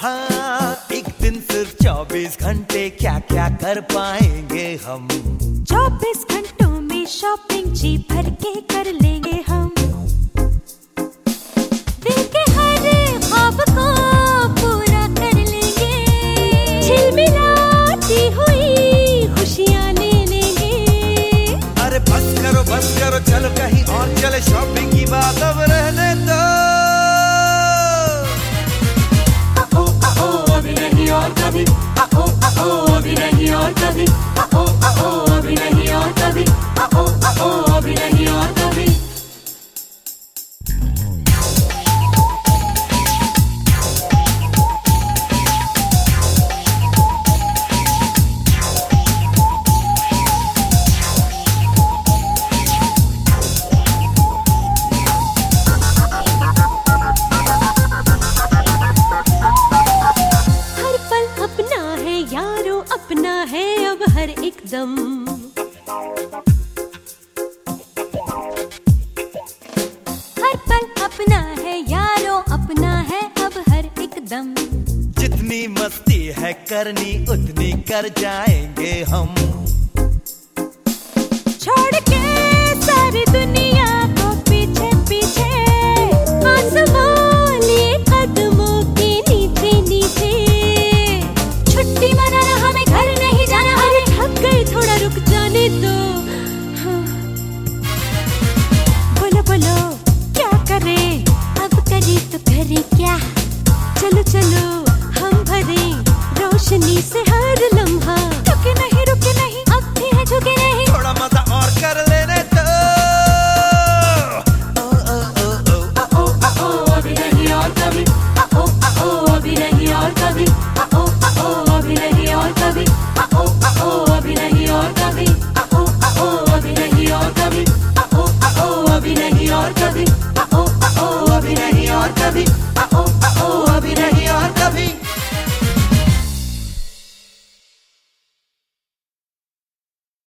हाँ, एक दिन सिर्फ 24 घंटे क्या क्या कर पाएंगे हम। 24 घंटों में शॉपिंग जी भर के कर लेंगे हम। दिल के हर ख्वाब को पूरा कर लेंगे। झिलमिलाती हुई खुशियाँ ले लेंगे। अरे बस करो चलो कहीं और चले, शॉपिंग की बात अब रहने दो। अभी नहीं और कभी, अभी नहीं और कभी, अभी नहीं और कभी, अभी नहीं और कभी। अपना है अब हर एक दम। हर पल अपना है यारो, अपना है अब हर एक दम। जितनी मस्ती है करनी उतनी कर जाएंगे हम। छोड़ के सारी दुनिया को पीछे पीछे, आसमां लिए कदमों के नीचे नीचे। छुट्टी मनाना हमें घर नहीं जाना, अरे थक गए थोड़ा रुक जाने दो। हाँ। बोलो बोलो क्या करे, अब करे तो करे क्या। चलो चलो हम भरे रोशनी से